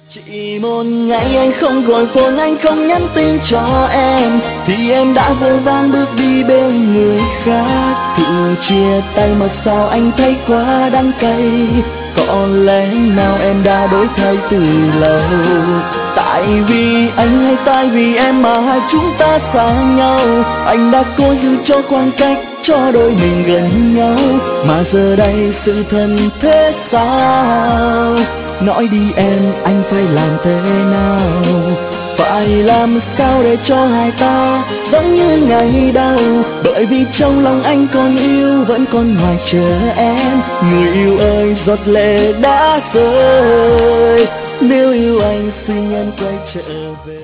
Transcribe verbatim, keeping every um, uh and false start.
Chỉ một ngày anh không gọi phone, anh không nhắn tin cho em, thì em đã vội vàng bước đi bên người khác. Thì chia tay mà sao anh thấy quá đắng cay, có lẽ nào em đã đổi thay từ lâu. Tại vì anh hay tại vì em mà hai chúng ta xa nhau, anh đã cố giữ cho khoảng cách, cho đôi mình gần nhau. Mà giờ đây sự thân thế sao, nói đi em, anh phải làm thế nào? Phải làm sao để cho hai ta giống như ngày đầu? Bởi vì trong lòng anh còn yêu, vẫn còn ngoài chờ em. Người yêu ơi, giọt lệ đã rơi, nếu yêu anh xin em quay trở về.